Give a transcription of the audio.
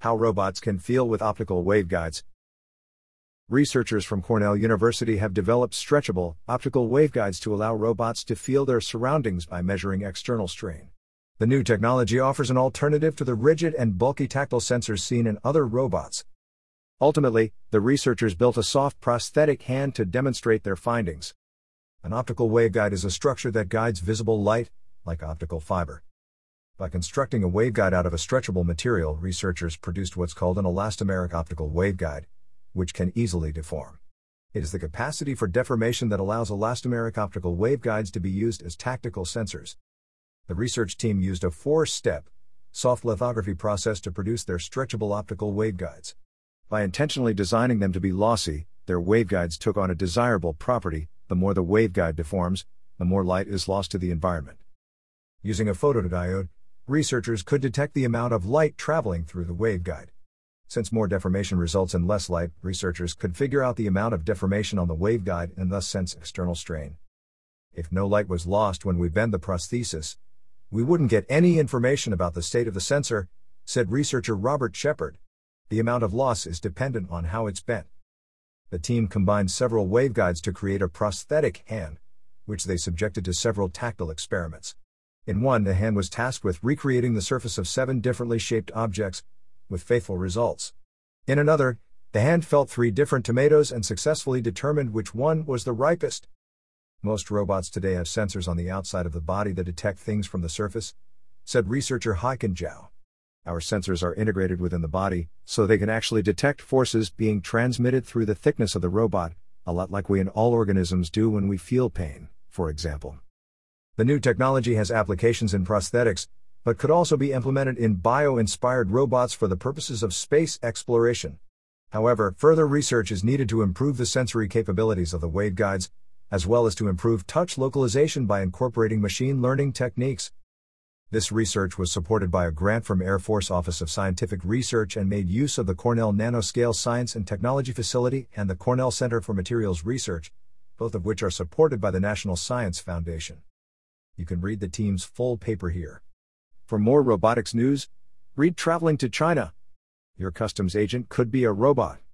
How robots can feel with optical waveguides. Researchers from Cornell University have developed stretchable, optical waveguides to allow robots to feel their surroundings by measuring external strain. The new technology offers an alternative to the rigid and bulky tactile sensors seen in other robots. Ultimately, the researchers built a soft prosthetic hand to demonstrate their findings. An optical waveguide is a structure that guides visible light, like optical fiber. By constructing a waveguide out of a stretchable material, researchers produced what's called an elastomeric optical waveguide, which can easily deform. It is the capacity for deformation that allows elastomeric optical waveguides to be used as tactical sensors. The research team used a 4-step, soft lithography process to produce their stretchable optical waveguides. By intentionally designing them to be lossy, their waveguides took on a desirable property: the more the waveguide deforms, the more light is lost to the environment. Using a photodiode, researchers could detect the amount of light traveling through the waveguide. Since more deformation results in less light, researchers could figure out the amount of deformation on the waveguide and thus sense external strain. If no light was lost when we bend the prosthesis, we wouldn't get any information about the state of the sensor, said researcher Robert Shepard. The amount of loss is dependent on how it's bent. The team combined several waveguides to create a prosthetic hand, which they subjected to several tactile experiments. In one, the hand was tasked with recreating the surface of 7 differently shaped objects, with faithful results. In another, the hand felt 3 different tomatoes and successfully determined which one was the ripest. Most robots today have sensors on the outside of the body that detect things from the surface, said researcher Haiken Zhao. Our sensors are integrated within the body, so they can actually detect forces being transmitted through the thickness of the robot, a lot like we in all organisms do when we feel pain, for example. The new technology has applications in prosthetics, but could also be implemented in bio-inspired robots for the purposes of space exploration. However, further research is needed to improve the sensory capabilities of the waveguides, as well as to improve touch localization by incorporating machine learning techniques. This research was supported by a grant from Air Force Office of Scientific Research and made use of the Cornell Nanoscale Science and Technology Facility and the Cornell Center for Materials Research, both of which are supported by the National Science Foundation. You can read the team's full paper here. For more robotics news, read Traveling to China. Your customs agent could be a robot.